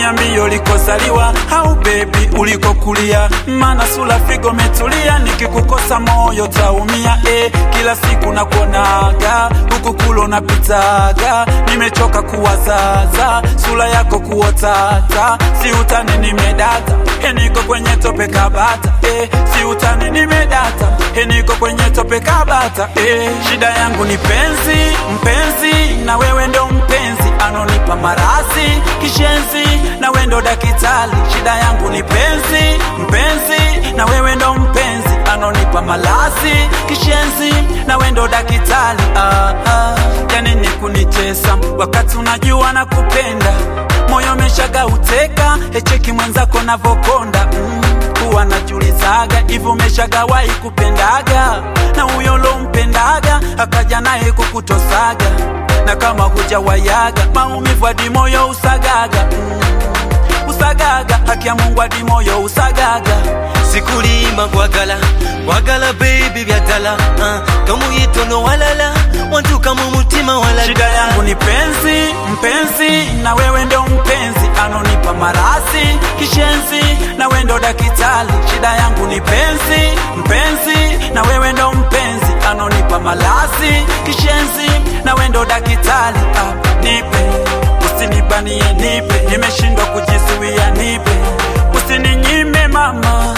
Niambie ulikozaliwa au baby ulikokulia, maana sura figo metulia, nikikukosa moyo taumia. Kila siku nakuonaga huku kulo napitaga, nimechoka kuwazaza sura yako kuotata, si utani nimedata, niko kwenye tope kabata. Si utani nimedata, niko kwenye tope kabata. Shida yangu ni penzi, mpenzi na wewe ndo mpenzi, anonipa marasi kishenzi na wewe ndo daktari. Shida yangu ni penzi, mpenzi na wewe ndo mpenzi, anonipa marasi kishenzi na wewe ndo daktari. Yani ni kunicheza wakati unajua nakupenda, moyo umeshaga uteka, cheki mwenzako navokonda. Kuwa najulizaga hivi umeshagawahi kupendaga na huyo lo mpendaga akaja naye kukutosaga, na kama hujawayaga maumivu hadi moyo usagaga. Usagaga haki ya Mungu hadi moyo usagaga. Sikulima wagala baby byadala, kamu yitono walala wantu kamu mutima walala. Shida yangu ni penzi, mpenzi na wewe ndo mpenzi, anonipa marasi kishenzi na wewe ndo daktari. Shida yangu ni penzi, mpenzi na wewe ndo mpenzi, anonipa marasi kishenzi na wewe ndo daktari. Nipe usinibanie, nipe, nimeshindwa kujizuia, nipe usininyime mama.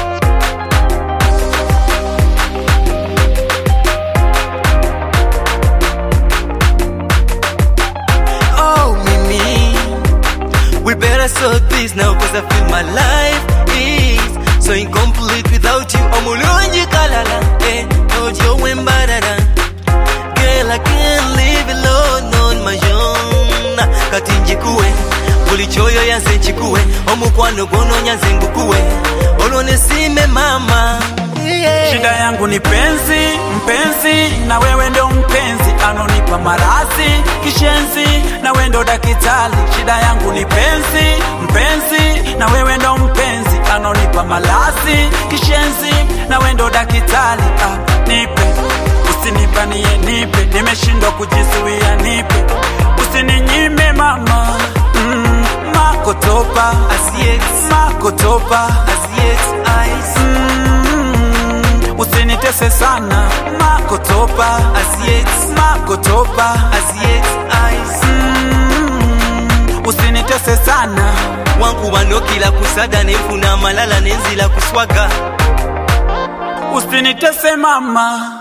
So this now cause I feel my life is so incomplete without you. Omulunji kalala, ojo wembarara. Girl, I can't live alone on my own. Katinji kuwe, bulichoyo yanse chikuwe, omukwano gono nyanze ngukuwe, olone sime mama. Shida yangu ni penzi, mpenzi na wewe ndo mpenzi, anonipa marasi kishenzi na wewe ndo daktari. Shida yangu ni penzi, mpenzi na wewe ndo mpenzi, anonipa marasi kishenzi na wewe ndo daktari. Nipe usinibanie, nipe, nimeshindwa kujizuia, nipe usininyime mama. Makotopa asiex, makotopa asiex eyes. Usinitese sana makotopa asiex, makotopa asiex eyes. Usinitese sana wangu wanokila kusada nefuna malala nenzila kuswaga. Usinitese mama.